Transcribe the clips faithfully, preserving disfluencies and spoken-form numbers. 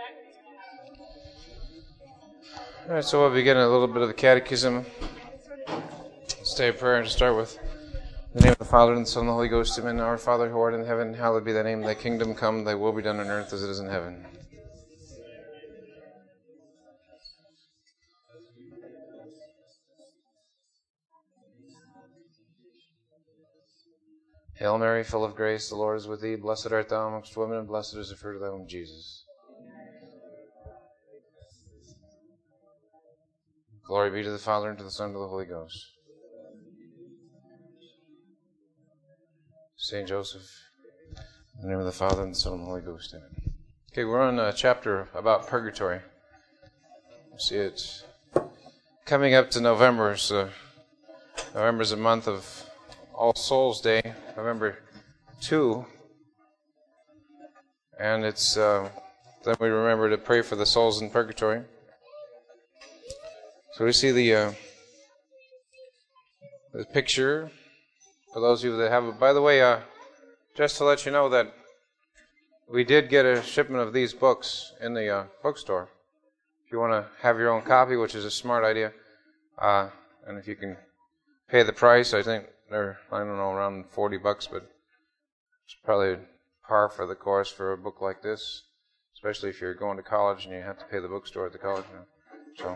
All right, so we'll begin a little bit of the catechism. Say a prayer to start with. In the name of the Father, and the Son, and the Holy Ghost, amen. Our Father who art in heaven, hallowed be thy name. Thy kingdom come, thy will be done on earth as it is in heaven. Hail Mary, full of grace, the Lord is with thee. Blessed art thou amongst women, and blessed is the fruit of thy womb, Jesus. Glory be to the Father, and to the Son, and to the Holy Ghost. Saint Joseph, in the name of the Father, and the Son, and the Holy Ghost, amen. Okay, we're on a chapter about purgatory. You see, it's coming up to November, so November is a month of All Souls Day, November second, and it's uh, then we remember to pray for the souls in purgatory. So we see the uh, the picture for those of you that have it. By the way, uh, just to let you know that we did get a shipment of these books in the uh, bookstore. If you want to have your own copy, which is a smart idea, uh, and if you can pay the price, I think they're, I don't know, around forty bucks, but it's probably par for the course for a book like this, especially if you're going to college and you have to pay the bookstore at the college now. So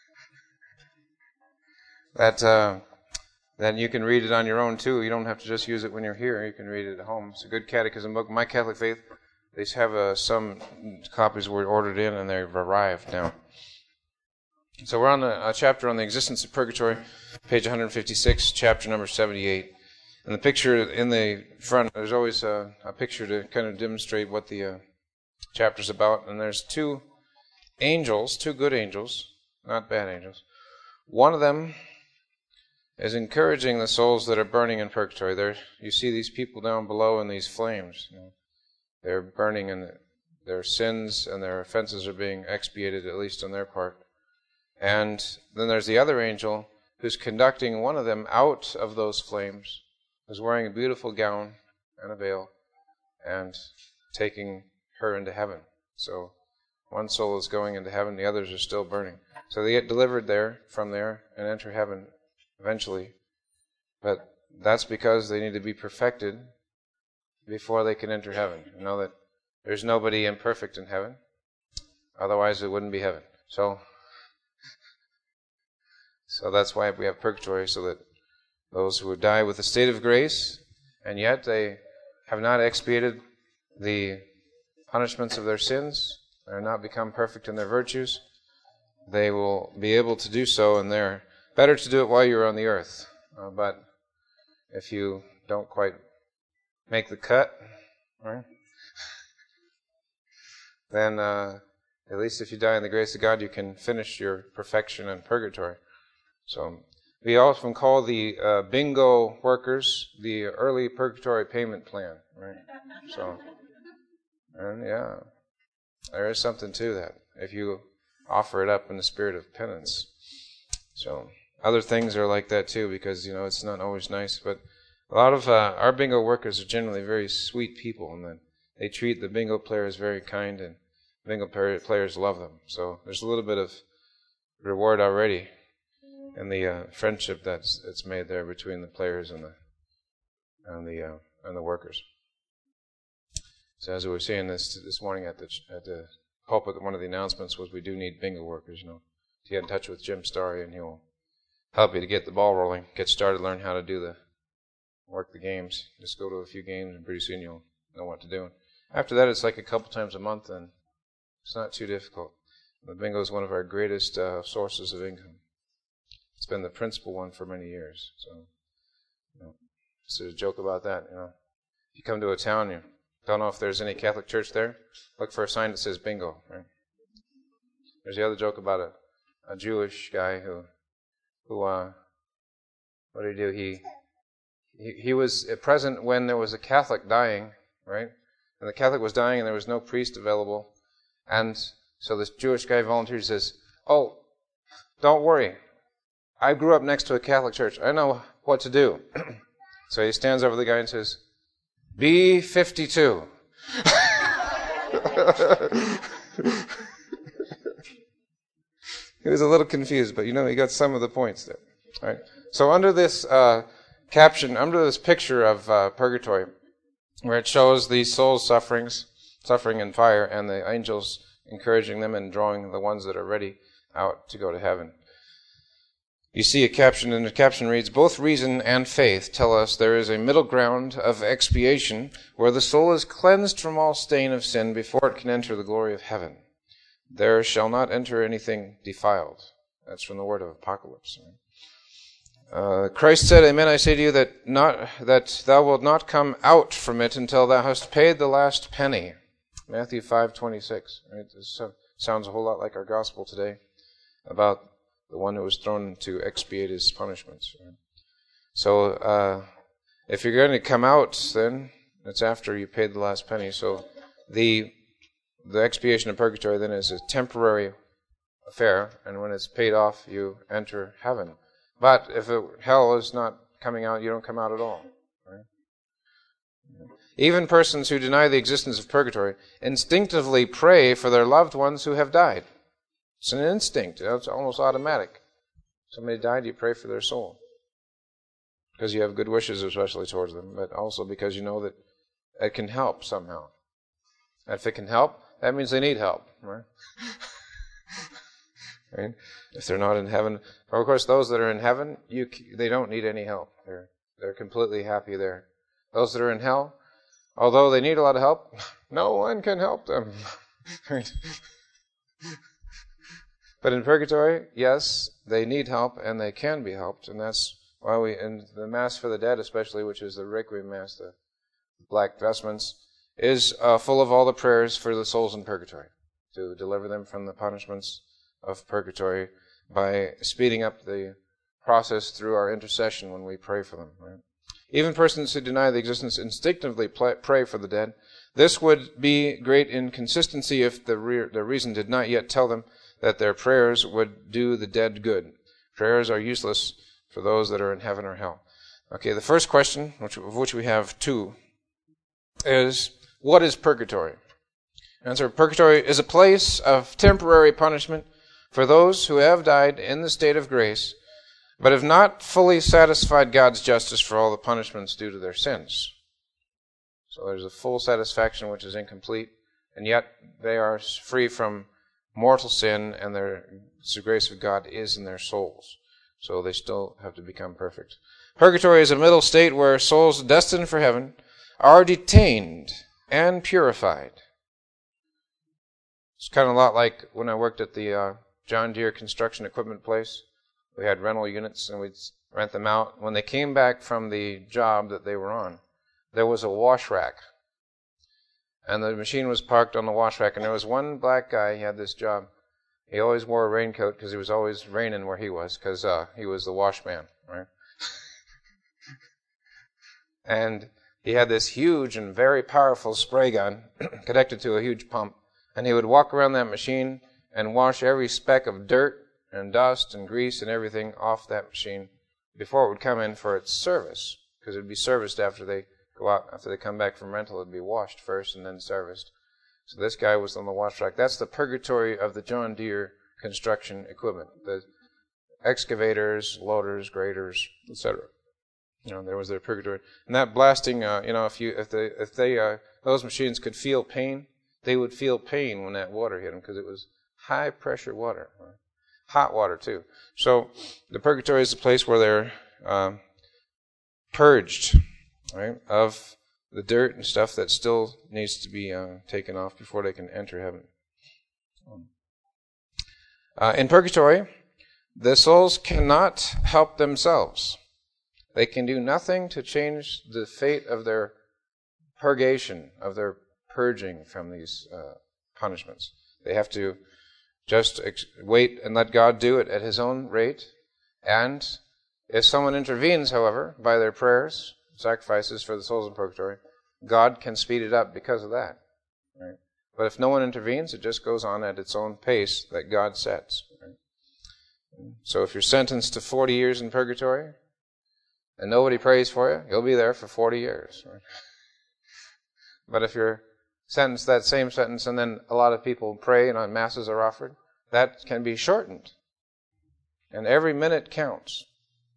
that uh, then you can read it on your own too. You don't have to just use it when you're here. You can read it at home. It's a good catechism book. My Catholic Faith, they have uh, some copies were ordered in and they've arrived now. So we're on a, a chapter on the existence of purgatory, page one fifty-six, chapter number seventy-eight. And the picture in the front, there's always a, a picture to kind of demonstrate what the uh, chapter's about. And there's two angels, two good angels, not bad angels. One of them is encouraging the souls that are burning in purgatory. There, you see these people down below in these flames. You know, they're burning, and their sins and their offenses are being expiated, at least on their part. And then there's the other angel who's conducting one of them out of those flames, who's wearing a beautiful gown and a veil, and taking her into heaven. So one soul is going into heaven, the others are still burning. So they get delivered there, from there, and enter heaven eventually. But that's because they need to be perfected before they can enter heaven. You know that there's nobody imperfect in heaven. Otherwise it wouldn't be heaven. So So that's why we have purgatory, so that those who die with a state of grace, and yet they have not expiated the punishments of their sins, they are not become perfect in their virtues, they will be able to do so, and they're better to do it while you're on the earth. Uh, but if you don't quite make the cut, right, then uh, at least if you die in the grace of God, you can finish your perfection in purgatory. So we often call the uh, bingo workers the early purgatory payment plan, right? So, and yeah, there is something to that if you offer it up in the spirit of penance. So other things are like that too, because you know it's not always nice. But a lot of uh, our bingo workers are generally very sweet people, and then they treat the bingo players very kind, and bingo players love them. So there's a little bit of reward already in the uh, friendship that's it's made there between the players and the and the uh, and the workers. So as we were saying this this morning at the at the pulpit, one of the announcements was we do need bingo workers. You know, to get in touch with Jim Starry, and he'll help you to get the ball rolling, get started, learn how to do the work the games. Just go to a few games, and pretty soon you'll know what to do. After that, it's like a couple times a month, and it's not too difficult. The bingo is one of our greatest uh, sources of income. It's been the principal one for many years. So, you know, just a joke about that. You know, if you come to a town, you don't know if there's any Catholic church there, look for a sign that says bingo. Right? There's the other joke about a, a Jewish guy who, who, uh, what did he do? He, he, he was present when there was a Catholic dying, right? And the Catholic was dying, and there was no priest available. And so this Jewish guy volunteered. He says, "Oh, don't worry. I grew up next to a Catholic church. I know what to do." So he stands over the guy and says, "B fifty-two. He was a little confused, but you know, he got some of the points there. All right. So under this uh, caption, under this picture of uh, purgatory, where it shows the soul's sufferings, suffering in fire, and the angels encouraging them and drawing the ones that are ready out to go to heaven. You see a caption, and the caption reads, "Both reason and faith tell us there is a middle ground of expiation where the soul is cleansed from all stain of sin before it can enter the glory of heaven. There shall not enter anything defiled." That's from the word of Apocalypse. Uh, Christ said, "Amen, I say to you that not that thou wilt not come out from it until thou hast paid the last penny." Matthew five twenty-six. Right? This sounds a whole lot like our gospel today about the one who was thrown to expiate his punishments. Right? So, uh, if you're going to come out, then it's after you paid the last penny. So, the the expiation of purgatory then is a temporary affair, and when it's paid off, you enter heaven. But if it, hell is not coming out, you don't come out at all. Right? Even persons who deny the existence of purgatory instinctively pray for their loved ones who have died. It's an instinct. It's almost automatic. Somebody died, you pray for their soul. Because you have good wishes, especially towards them, but also because you know that it can help somehow. And if it can help, that means they need help. Right? Right? If they're not in heaven, or of course, those that are in heaven, you they don't need any help. They're they're completely happy there. Those that are in hell, although they need a lot of help, no one can help them. Right? But in purgatory, yes, they need help and they can be helped, and that's why we, in the Mass for the Dead especially, which is the Requiem Mass, the black vestments, is uh, full of all the prayers for the souls in purgatory, to deliver them from the punishments of purgatory by speeding up the process through our intercession when we pray for them. Right? Even persons who deny the existence instinctively pray for the dead. This would be great inconsistency if the, re- the reason did not yet tell them that their prayers would do the dead good. Prayers are useless for those that are in heaven or hell. Okay, the first question, which, of which we have two, is, what is purgatory? Answer, purgatory is a place of temporary punishment for those who have died in the state of grace, but have not fully satisfied God's justice for all the punishments due to their sins. So there's a full satisfaction which is incomplete, and yet they are free from mortal sin, and their, the grace of God is in their souls. So they still have to become perfect. Purgatory is a middle state where souls destined for heaven are detained and purified. It's kind of a lot like when I worked at the uh, John Deere construction equipment place. We had rental units, and we'd rent them out. When they came back from the job that they were on, there was a wash rack. And the machine was parked on the wash rack, and there was one black guy. He had this job. He always wore a raincoat because it was always raining where he was, because uh, he was the wash man, right? And he had this huge and very powerful spray gun connected to a huge pump, and he would walk around that machine and wash every speck of dirt and dust and grease and everything off that machine before it would come in for its service, because it would be serviced after they go out, after they come back from rental. It would be washed first and then serviced. So this guy was on the wash rack. That's the purgatory of the John Deere construction equipment. The excavators, loaders, graders, et cetera. You know, there was their purgatory. And that blasting, uh, you know, if you, if they, if they, uh, those machines could feel pain, they would feel pain when that water hit them, because it was high pressure water, right? Hot water too. So the purgatory is a place where they're um, purged, right, of the dirt and stuff that still needs to be uh, taken off before they can enter heaven. Uh, in purgatory, the souls cannot help themselves. They can do nothing to change the fate of their purgation, of their purging from these uh, punishments. They have to just ex- wait and let God do it at His own rate. And if someone intervenes, however, by their prayers, sacrifices for the souls in purgatory, God can speed it up because of that. Right? But if no one intervenes, it just goes on at its own pace that God sets. Right? So if you're sentenced to forty years in purgatory, and nobody prays for you, you'll be there for forty years. Right? But if you're sentence, that same sentence, and then a lot of people pray and masses are offered, that can be shortened. And every minute counts.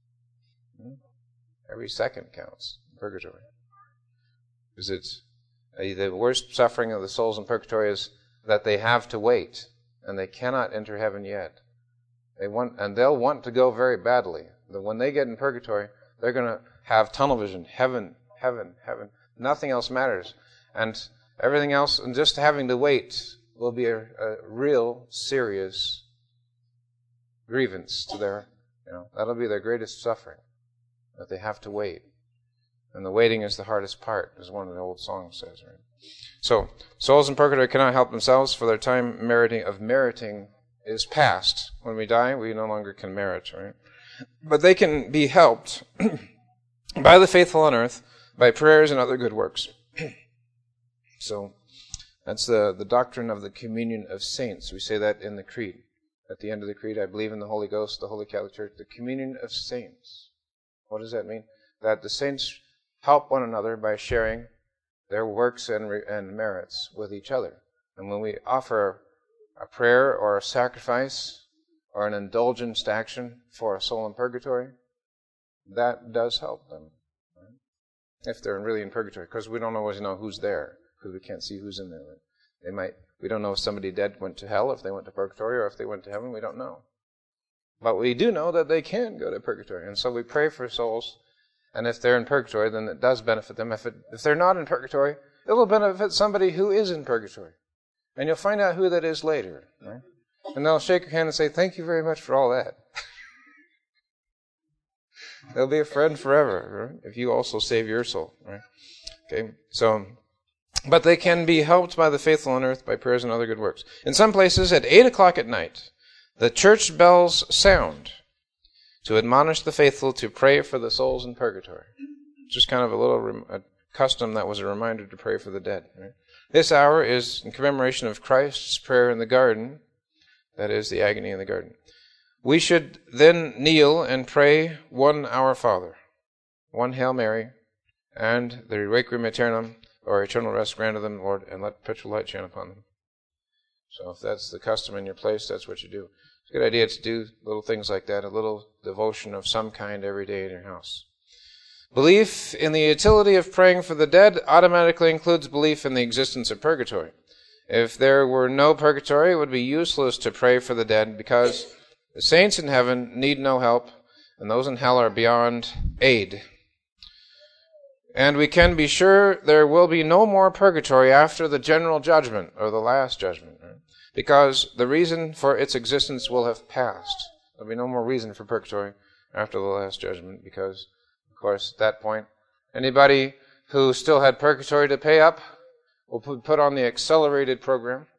Every second counts in purgatory. Because it's uh, the worst suffering of the souls in purgatory is that they have to wait, and they cannot enter heaven yet. They want, and they'll want to go very badly. But when they get in purgatory, they're going to have tunnel vision, heaven, heaven, heaven. Nothing else matters. And everything else, and just having to wait will be a, a real serious grievance to their, you know, that'll be their greatest suffering, that they have to wait. And the waiting is the hardest part, as one of the old songs says, right? So, souls in purgatory cannot help themselves, for their time meriting of meriting is past. When we die, we no longer can merit, right? But they can be helped by the faithful on earth, by prayers and other good works. So, that's the, the doctrine of the communion of saints. We say that in the Creed. At the end of the Creed, I believe in the Holy Ghost, the Holy Catholic Church, the communion of saints. What does that mean? That the saints help one another by sharing their works and, and merits with each other. And when we offer a prayer or a sacrifice or an indulgenced action for a soul in purgatory, that does help them. Right? If they're really in purgatory, because we don't always know who's there, because we can't see who's in there. They might, we don't know if somebody dead went to hell, if they went to purgatory, or if they went to heaven. We don't know. But we do know that they can go to purgatory. And so we pray for souls. And if they're in purgatory, then it does benefit them. If, it, if they're not in purgatory, it will benefit somebody who is in purgatory. And you'll find out who that is later. Right? And they'll shake your hand and say, thank you very much for all that. They'll be a friend forever, right? If you also save your soul. Right? Okay, so, but they can be helped by the faithful on earth by prayers and other good works. In some places, at eight o'clock at night, the church bells sound to admonish the faithful to pray for the souls in purgatory. Just kind of a little rem- a custom that was a reminder to pray for the dead. Right? This hour is in commemoration of Christ's prayer in the garden, that is, the agony in the garden. We should then kneel and pray one Our Father, one Hail Mary, and the Requiem Aeternam, or eternal rest grant them, Lord, and let perpetual light shine upon them. So if that's the custom in your place, that's what you do. It's a good idea to do little things like that, a little devotion of some kind every day in your house. Belief in the utility of praying for the dead automatically includes belief in the existence of purgatory. If there were no purgatory, it would be useless to pray for the dead because the saints in heaven need no help, and those in hell are beyond aid. And we can be sure there will be no more purgatory after the general judgment, or the last judgment, right? Because the reason for its existence will have passed. There will be no more reason for purgatory after the last judgment, because, of course, at that point, anybody who still had purgatory to pay up will put on the accelerated program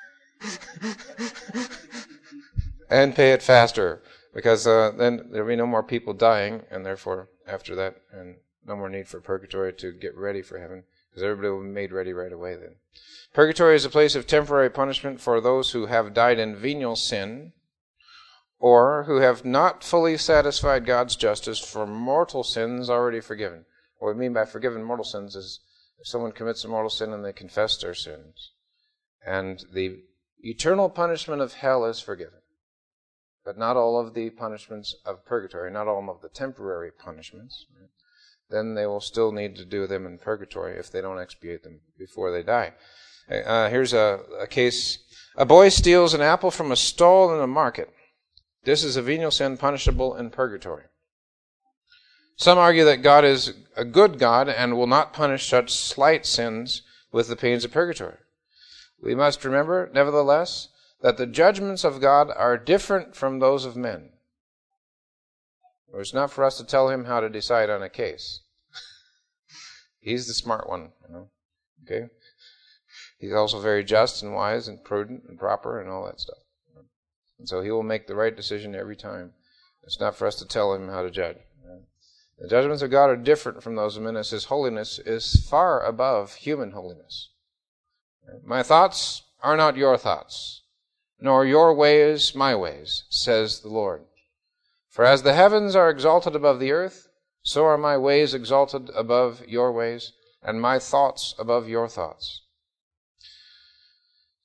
and pay it faster, because uh, then there will be no more people dying, and therefore, after that, and no more need for purgatory to get ready for heaven, because everybody will be made ready right away then. Purgatory is a place of temporary punishment for those who have died in venial sin, or who have not fully satisfied God's justice for mortal sins already forgiven. What we mean by forgiven mortal sins is if someone commits a mortal sin and they confess their sins, and the eternal punishment of hell is forgiven. But not all of the punishments of purgatory, not all of the temporary punishments, right? Then they will still need to do them in purgatory if they don't expiate them before they die. Uh, here's a, a case. A boy steals an apple from a stall in a market. This is a venial sin punishable in purgatory. Some argue that God is a good God and will not punish such slight sins with the pains of purgatory. We must remember, nevertheless, that the judgments of God are different from those of men. It's not for us to tell him how to decide on a case. He's the smart one, you know. Okay? He's also very just and wise and prudent and proper and all that stuff. And so he will make the right decision every time. It's not for us to tell him how to judge. The judgments of God are different from those of men, as his holiness is far above human holiness. My thoughts are not your thoughts, nor your ways my ways, says the Lord. For as the heavens are exalted above the earth, so are my ways exalted above your ways, and my thoughts above your thoughts.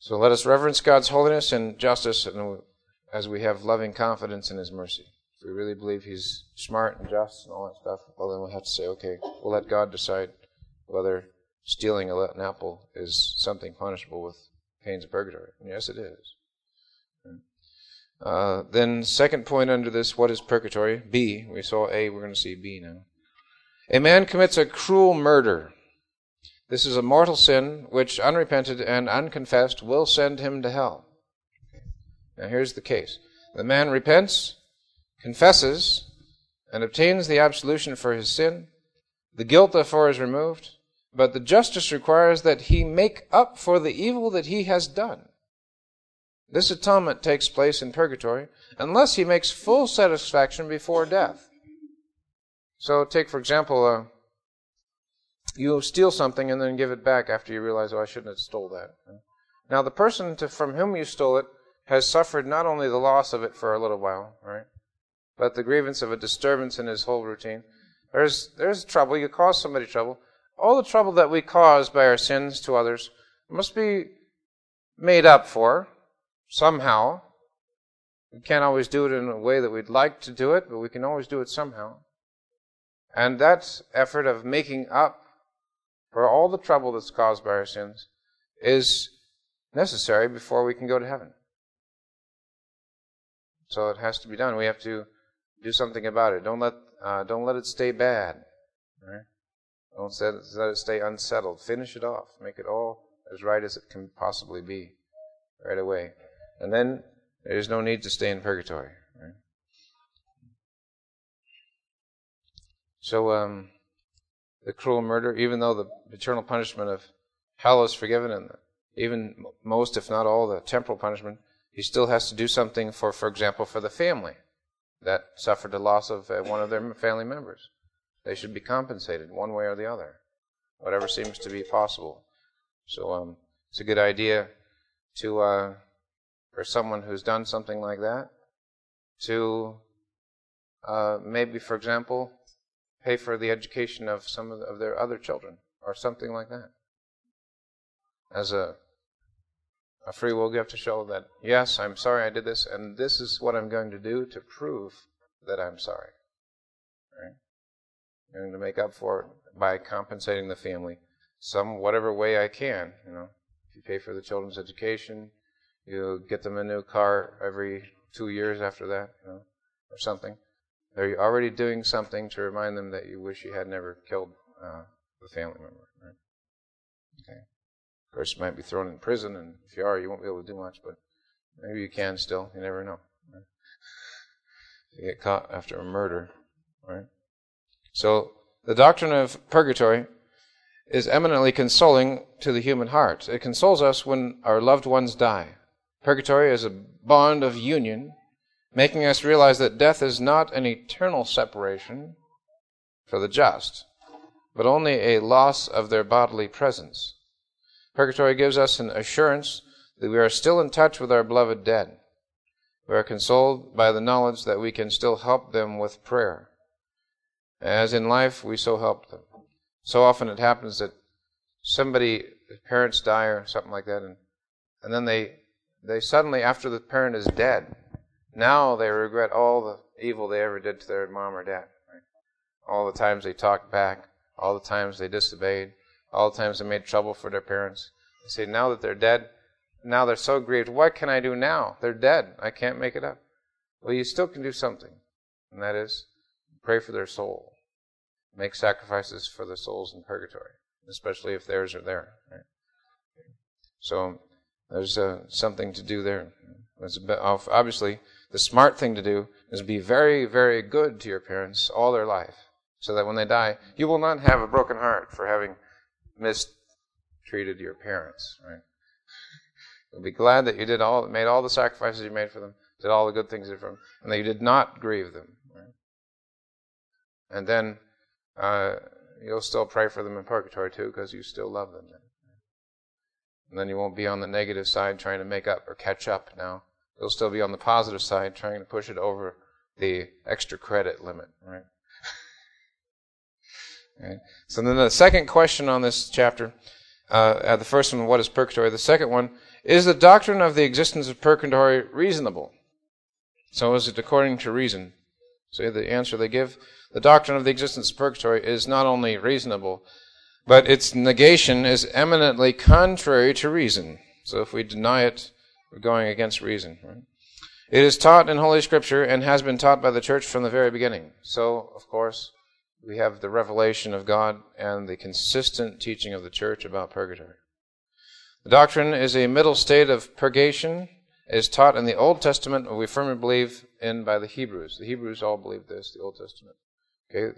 So let us reverence God's holiness and justice as we have loving confidence in His mercy. If we really believe He's smart and just and all that stuff, well, then we'll have to say, okay, we'll let God decide whether stealing an apple is something punishable with pains of purgatory. And yes, it is. Uh, then second point under this, what is purgatory? B. We saw A, we're going to see B now. A man commits a cruel murder. This is a mortal sin which, unrepented and unconfessed, will send him to hell. Now here's the case. The man repents, confesses, and obtains the absolution for his sin. The guilt therefore is removed, but the justice requires that he make up for the evil that he has done. This atonement takes place in purgatory unless he makes full satisfaction before death. So take, for example, uh, you steal something and then give it back after you realize, oh, I shouldn't have stole that. Now, the person to, from whom you stole it has suffered not only the loss of it for a little while, right, but the grievance of a disturbance in his whole routine. There's there's trouble. You cause somebody trouble. All the trouble that we cause by our sins to others must be made up for somehow. We can't always do it in a way that we'd like to do it, but we can always do it somehow. And that effort of making up for all the trouble that's caused by our sins is necessary before we can go to heaven. So it has to be done. We have to do something about it. Don't let uh, don't let it stay bad. Right? Don't let it, let it stay unsettled. Finish it off. Make it all as right as it can possibly be right away. And then there's no need to stay in purgatory. Right? So um, the cruel murder, even though the eternal punishment of hell is forgiven, and even most, if not all, the temporal punishment, he still has to do something for, for example, for the family that suffered the loss of uh, one of their family members. They should be compensated one way or the other, whatever seems to be possible. So um, it's a good idea to, uh, for someone who's done something like that, to uh, maybe, for example, pay for the education of some of, the, of their other children, or something like that. As a, a free will gift to show that, yes, I'm sorry I did this, and this is what I'm going to do to prove that I'm sorry. Right? I'm going to make up for it by compensating the family some whatever way I can. You know, if you pay for the children's education, you get them a new car every two years after that, you know, or something. They're already doing something to remind them that you wish you had never killed uh, the family member. Right? Okay. Of course, you might be thrown in prison, and if you are, you won't be able to do much, but maybe you can still. You never know. Right? You get caught after a murder. Right? So the doctrine of purgatory is eminently consoling to the human heart. It consoles us when our loved ones die. Purgatory is a bond of union, making us realize that death is not an eternal separation for the just, but only a loss of their bodily presence. Purgatory gives us an assurance that we are still in touch with our beloved dead. We are consoled by the knowledge that we can still help them with prayer. As in life, we so help them. So often it happens that somebody, parents die or something like that, and, and then they, they suddenly, after the parent is dead, now they regret all the evil they ever did to their mom or dad. Right? All the times they talked back, all the times they disobeyed, all the times they made trouble for their parents. They say, now that they're dead, now they're so grieved, what can I do now? They're dead. I can't make it up. Well, you still can do something, and that is pray for their soul. Make sacrifices for the souls in purgatory, especially if theirs are there. Right? So there's uh, something to do there. It's a bit, obviously, the smart thing to do is be very, very good to your parents all their life, so that when they die, you will not have a broken heart for having mistreated your parents. Right? You'll be glad that you did all, made all the sacrifices you made for them, did all the good things you did for them, and that you did not grieve them. Right? And then uh, you'll still pray for them in purgatory too, because you still love them. Then. And then you won't be on the negative side trying to make up or catch up now. You'll still be on the positive side trying to push it over the extra credit limit. Right? Right. So then the second question on this chapter, Uh, the first one, what is purgatory? The second one, is the doctrine of the existence of purgatory reasonable? So is it according to reason? So the answer they give, the doctrine of the existence of purgatory is not only reasonable, but its negation is eminently contrary to reason. So if we deny it, we're going against reason. Right? It is taught in Holy Scripture and has been taught by the church from the very beginning. So, of course, we have the revelation of God and the consistent teaching of the church about purgatory. The doctrine is a middle state of purgation. It is taught in the Old Testament, and we firmly believe in by the Hebrews. The Hebrews all believe this, the Old Testament. Okay.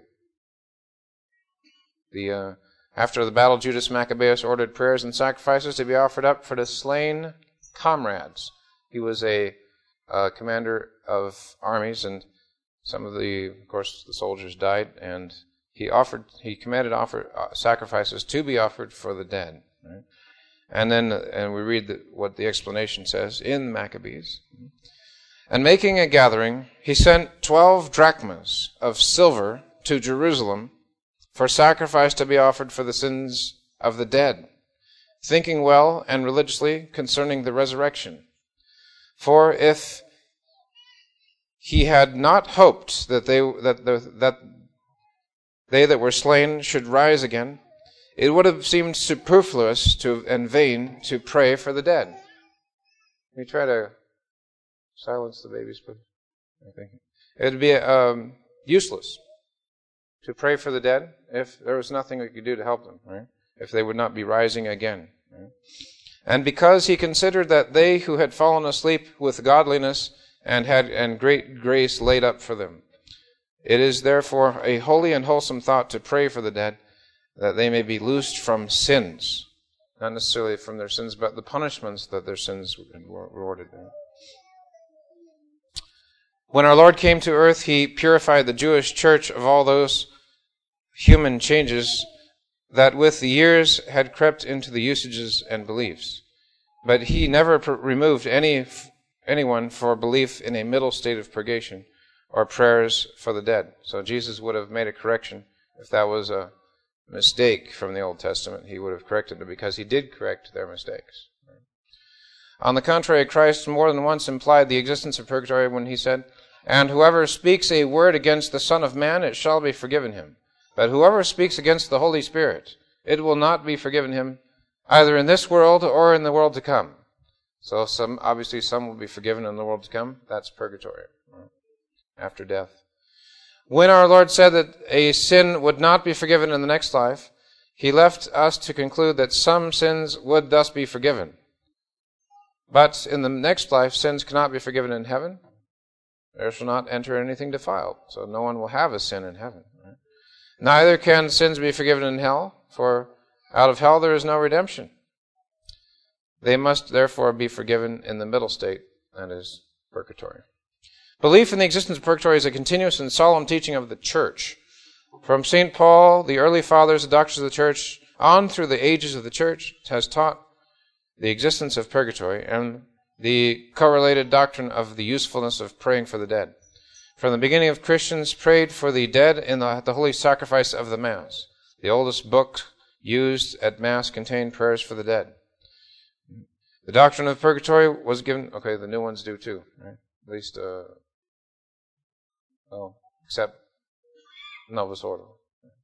The uh, after the battle, Judas Maccabeus ordered prayers and sacrifices to be offered up for the slain comrades. He was a uh, commander of armies, and some of the, of course, the soldiers died, and he offered, he commanded offer, uh, sacrifices to be offered for the dead. Right? And then, and we read the, what the explanation says in Maccabees. And making a gathering, he sent twelve drachmas of silver to Jerusalem for sacrifice to be offered for the sins of the dead, thinking well and religiously concerning the resurrection. For if he had not hoped that they that the, that they that were slain should rise again, it would have seemed superfluous to and vain to pray for the dead. We try to silence the babies, please. I think it would be um, useless to pray for the dead if there was nothing we could do to help them, right? If they would not be rising again. Right? And because he considered that they who had fallen asleep with godliness and had and great grace laid up for them, it is therefore a holy and wholesome thought to pray for the dead, that they may be loosed from sins, not necessarily from their sins, but the punishments that their sins were rewarded in. When our Lord came to earth, he purified the Jewish church of all those human changes that with the years had crept into the usages and beliefs. But he never pr- removed any anyone for belief in a middle state of purgation or prayers for the dead. So Jesus would have made a correction if that was a mistake from the Old Testament. He would have corrected it because he did correct their mistakes. On the contrary, Christ more than once implied the existence of purgatory when he said, "And whoever speaks a word against the Son of Man, it shall be forgiven him. But whoever speaks against the Holy Spirit, it will not be forgiven him, either in this world or in the world to come." So some, obviously some will be forgiven in the world to come. That's purgatory, after death. When our Lord said that a sin would not be forgiven in the next life, he left us to conclude that some sins would thus be forgiven. But in the next life, sins cannot be forgiven in heaven. There shall not enter anything defiled. So no one will have a sin in heaven. Right? Neither can sins be forgiven in hell, for out of hell there is no redemption. They must therefore be forgiven in the middle state, that is, purgatory. Belief in the existence of purgatory is a continuous and solemn teaching of the church. From Saint Paul, the early fathers, the doctors of the church, on through the ages of the church, has taught the existence of purgatory and the correlated doctrine of the usefulness of praying for the dead. From the beginning of Christians prayed for the dead in the, the holy sacrifice of the Mass. The oldest book used at Mass contained prayers for the dead. The doctrine of purgatory was given, okay, the new ones do too, right? At least, uh, well, except Novus Ordo.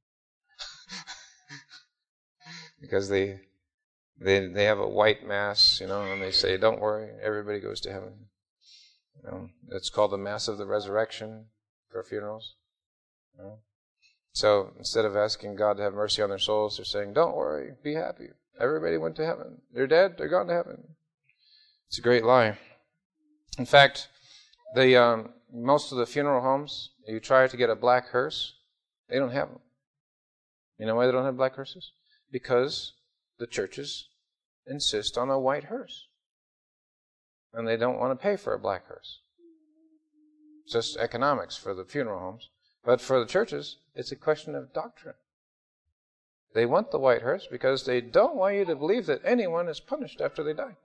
Because they, they they have a white Mass, you know, and they say, don't worry, everybody goes to heaven. You know, it's called the Mass of the Resurrection for funerals. You know? So instead of asking God to have mercy on their souls, they're saying, don't worry, be happy. Everybody went to heaven. They're dead, they're gone to heaven. It's a great lie. In fact, the um, most of the funeral homes, you try to get a black hearse, they don't have them. You know why they don't have black hearses? Because the churches insist on a white hearse. And they don't want to pay for a black hearse. It's just economics for the funeral homes. But for the churches, it's a question of doctrine. They want the white hearse because they don't want you to believe that anyone is punished after they die.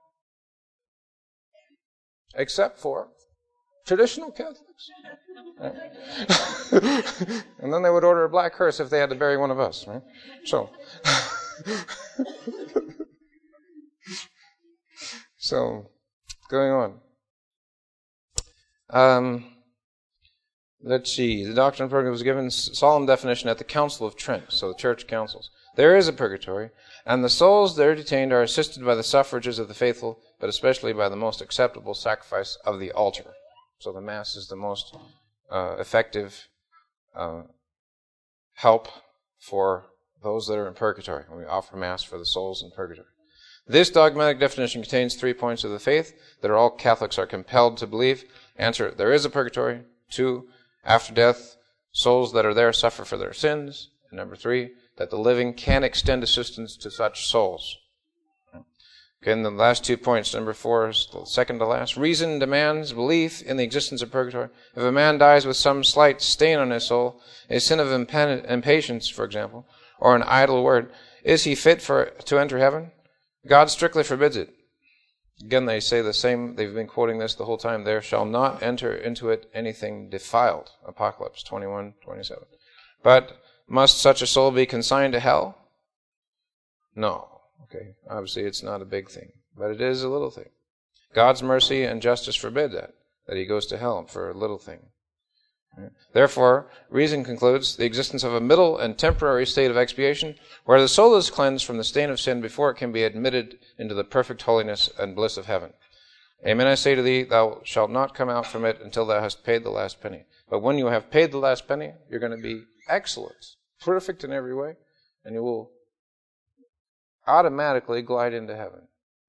Except for traditional Catholics. Right? And then they would order a black hearse if they had to bury one of us. Right? So, So, going on. Um, let's see. The doctrine of purgatory was given solemn definition at the Council of Trent, so the church councils. There is a purgatory, and the souls there detained are assisted by the suffrages of the faithful, but especially by the most acceptable sacrifice of the altar. So the Mass is the most uh, effective uh, help for those that are in purgatory. We offer Mass for the souls in purgatory. This dogmatic definition contains three points of the faith that are all Catholics are compelled to believe. Answer, there is a purgatory. Two, after death, souls that are there suffer for their sins. And number three, that the living can extend assistance to such souls. Okay, and the last two points, number four is the second to last. Reason demands belief in the existence of purgatory. If a man dies with some slight stain on his soul, a sin of impen- impatience, for example, or an idle word, is he fit for to enter heaven? God strictly forbids it. Again, they say the same, they've been quoting this the whole time, there shall not enter into it anything defiled. Apocalypse twenty-one twenty-seven. But must such a soul be consigned to hell? No. Okay, obviously it's not a big thing, but it is a little thing. God's mercy and justice forbid that, that he goes to hell for a little thing. Therefore, reason concludes the existence of a middle and temporary state of expiation where the soul is cleansed from the stain of sin before it can be admitted into the perfect holiness and bliss of heaven. Amen, I say to thee, thou shalt not come out from it until thou hast paid the last penny. But when you have paid the last penny, you're going to be excellent, perfect in every way, and you will automatically glide into heaven.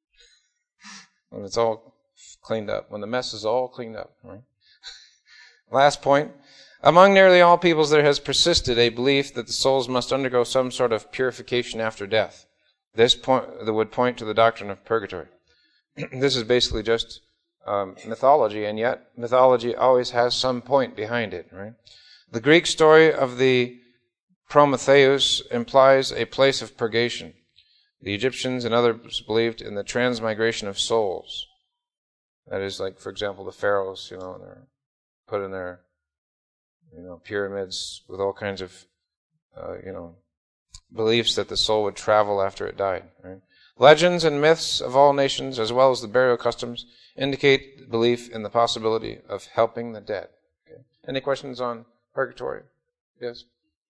When it's all cleaned up, when the mess is all cleaned up, right? Last point. Among nearly all peoples there has persisted a belief that the souls must undergo some sort of purification after death. This point that would point to the doctrine of purgatory. This is basically just um, mythology, and yet mythology always has some point behind it, right? The Greek story of the Prometheus implies a place of purgation. The Egyptians and others believed in the transmigration of souls. That is, like, for example, the pharaohs, you know, they're put in their, you know, pyramids with all kinds of, uh, you know, beliefs that the soul would travel after it died. Right? Legends and myths of all nations, as well as the burial customs, indicate belief in the possibility of helping the dead. Okay. Any questions on purgatory? Yes?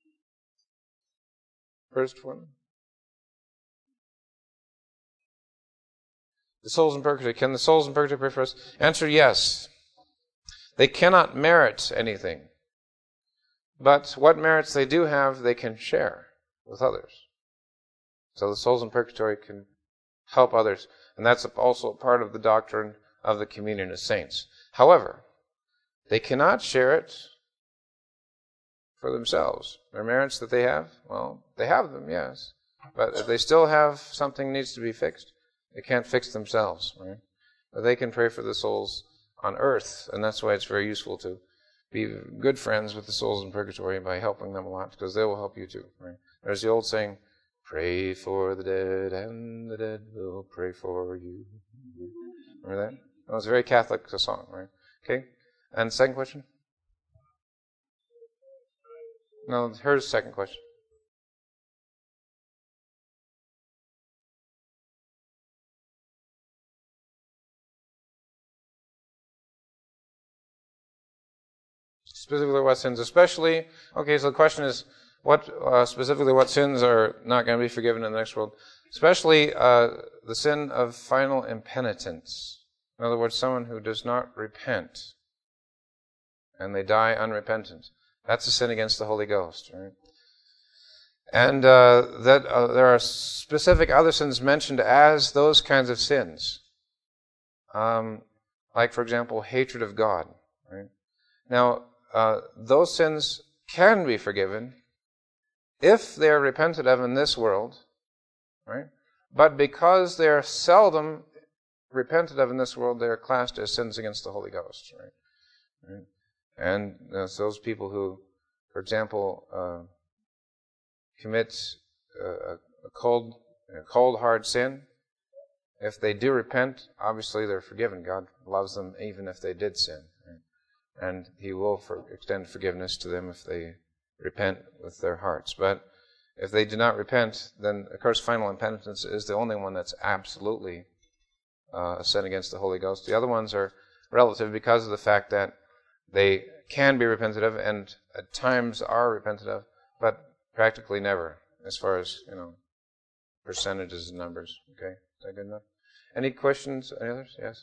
First one? The souls in purgatory. Can the souls in purgatory pray for us? Answer, yes. They cannot merit anything. But what merits they do have, they can share with others. So the souls in purgatory can help others. And that's also part of the doctrine of the communion of saints. However, they cannot share it for themselves. Their merits that they have, well, they have them, yes. But if they still have something needs to be fixed, they can't fix themselves, right? But they can pray for the souls on earth, and that's why it's very useful to be good friends with the souls in purgatory by helping them a lot, because they will help you too, right? There's the old saying, pray for the dead, and the dead will pray for you. Remember that? That was a very Catholic song, right? Okay? And second question? No, here's the second question. Specifically what sins? Especially, okay, so the question is, what uh, specifically what sins are not going to be forgiven in the next world? Especially uh, the sin of final impenitence. In other words, someone who does not repent and they die unrepentant. That's a sin against the Holy Ghost, right? And uh, that uh, there are specific other sins mentioned as those kinds of sins. Um, like, for example, hatred of God, right? Now, uh, those sins can be forgiven if they are repented of in this world, right? But because they are seldom repented of in this world, they are classed as sins against the Holy Ghost, right? right? And uh, so those people who, for example, uh, commit uh, a cold, a cold, hard sin, if they do repent, obviously they're forgiven. God loves them even if they did sin. Right? And He will for, extend forgiveness to them if they repent with their hearts. But if they do not repent, then, of course, final impenitence is the only one that's absolutely uh, a sin against the Holy Ghost. The other ones are relative because of the fact that they can be repented of and at times are repented of, but practically never, as far as, you know, percentages and numbers. Okay, is that good enough? Any questions? Any others? Yes?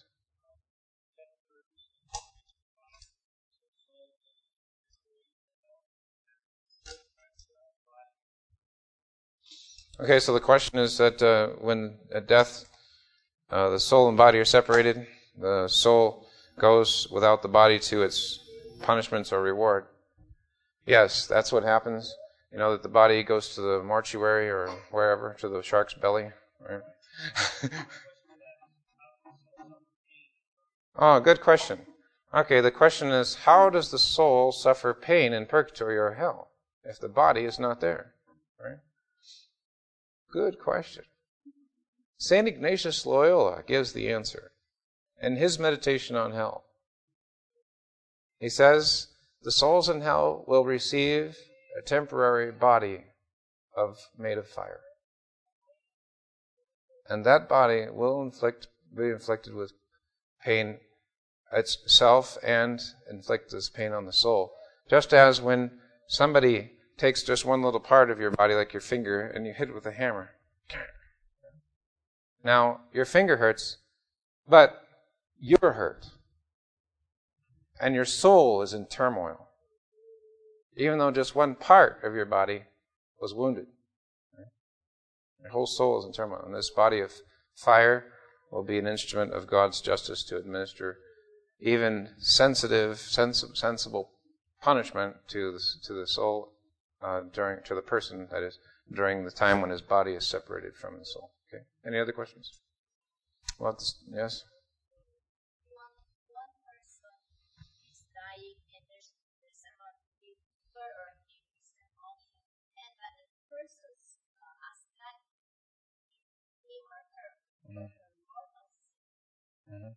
Okay, so the question is that uh, when at death, uh, the soul and body are separated, the soul goes without the body to its punishments or reward. Yes, that's what happens. You know, that the body goes to the mortuary or wherever, to the shark's belly. Right? Oh, good question. Okay, the question is, how does the soul suffer pain in purgatory or hell if the body is not there? Right? Good question. Saint Ignatius Loyola gives the answer in his meditation on hell. He says, the souls in hell will receive a temporary body of made of fire. And that body will inflict be inflicted with pain itself and inflict this pain on the soul. Just as when somebody takes just one little part of your body, like your finger, and you hit it with a hammer. Now, your finger hurts, but you're hurt. And your soul is in turmoil. Even though just one part of your body was wounded. Your whole soul is in turmoil. And this body of fire will be an instrument of God's justice to administer even sensitive, sens- sensible punishment to the, to the soul, uh, during to the person, that is, during the time when his body is separated from his soul. Okay. Any other questions? Well, yes? Mm-hmm. Mm-hmm.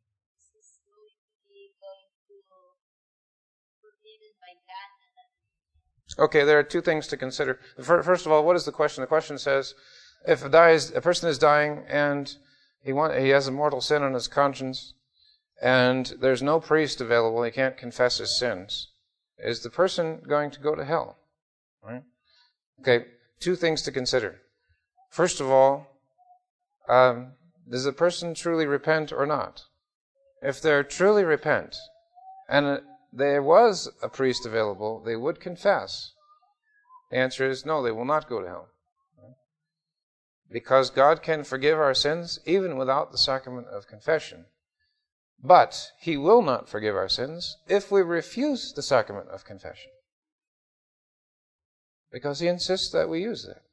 Okay, there are two things to consider. First of all, what is the question? The question says, if a, dies, a person is dying and he want, he has a mortal sin on his conscience, and there's no priest available, he can't confess his sins, is the person going to go to hell? Right? Okay, two things to consider. First of all, um, does the person truly repent or not? If they truly repent, and there was a priest available, they would confess. The answer is no, they will not go to hell. Because God can forgive our sins even without the sacrament of confession. But He will not forgive our sins if we refuse the sacrament of confession. Because He insists that we use that.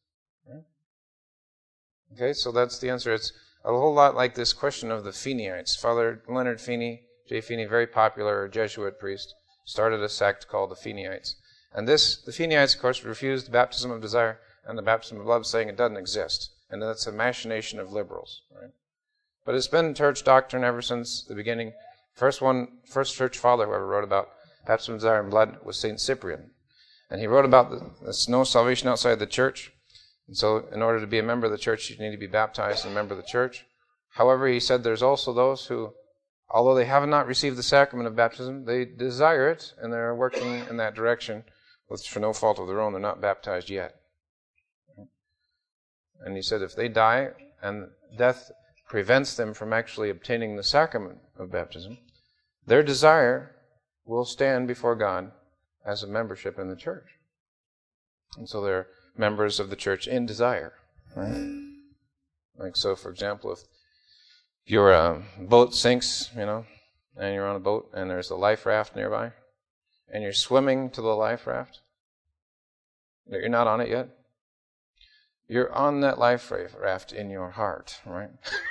Okay, so that's the answer. It's a whole lot like this question of the Feeneyites. Father Leonard Feeney, J. Feeney, very popular Jesuit priest, started a sect called the Feeneyites. And this, the Feeneyites, of course, refused the baptism of desire and the baptism of love, saying it doesn't exist. And that's a machination of liberals. Right? But it's been church doctrine ever since the beginning. First one, first church father who ever wrote about baptism of desire and blood was Saint Cyprian. And he wrote about the, there's no salvation outside the church. And so in order to be a member of the church, you need to be baptized and a member of the church. However, he said there's also those who, although they have not received the sacrament of baptism, they desire it, and they're working in that direction with, for no fault of their own. They're not baptized yet. And he said if they die and death prevents them from actually obtaining the sacrament of baptism, their desire will stand before God as a membership in the church. And so they're members of the church in desire. Right? Like so, for example, if your uh, boat sinks, you know, and you're on a boat and there's a life raft nearby, and you're swimming to the life raft, you're not on it yet. You're on that life raft in your heart, right?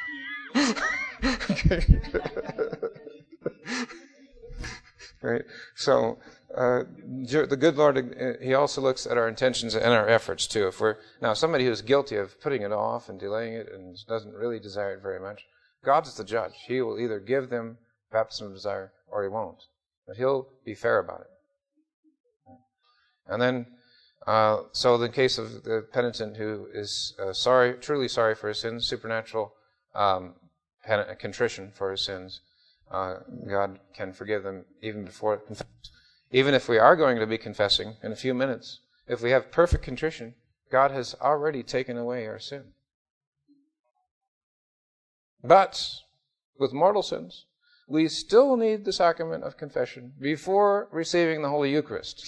Right. So uh, the good Lord, uh, He also looks at our intentions and our efforts too. If we're now somebody who's guilty of putting it off and delaying it and doesn't really desire it very much, God is the judge. He will either give them baptism of desire or He won't, but He'll be fair about it. And then, uh, so the case of the penitent who is uh, sorry, truly sorry for his sins, supernatural um, pen- contrition for his sins, uh, God can forgive them even before confession. Even if we are going to be confessing in a few minutes, if we have perfect contrition, God has already taken away our sin. But with mortal sins, we still need the sacrament of confession before receiving the Holy Eucharist.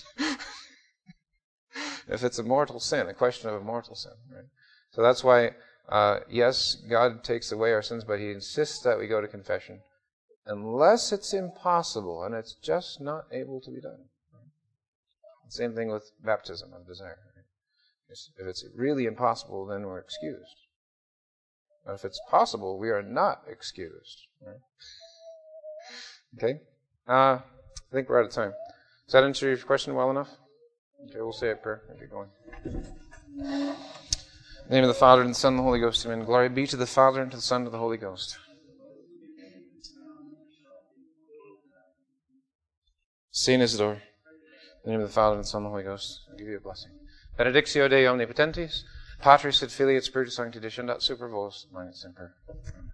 If it's a mortal sin, a question of a mortal sin. Right? So that's why, uh, yes, God takes away our sins, but he insists that we go to confession. Unless it's impossible, and it's just not able to be done. Right? Same thing with baptism of desire. Right? If it's really impossible, then we're excused. But if it's possible, we are not excused. Right? Okay? Uh, I think we're out of time. Does that answer your question well enough? Okay, we'll say a prayer and get going. In the name of the Father, and the Son, and the Holy Ghost. Amen. Glory be to the Father, and to the Son, and to the Holy Ghost. Saint Isidore, in the name of the Father, and the Son, and the Holy Ghost, I give you a blessing. Benedictio Dei omnipotentis, Patris et Filii et Spiritus Sancti, descendat super vos, et semper.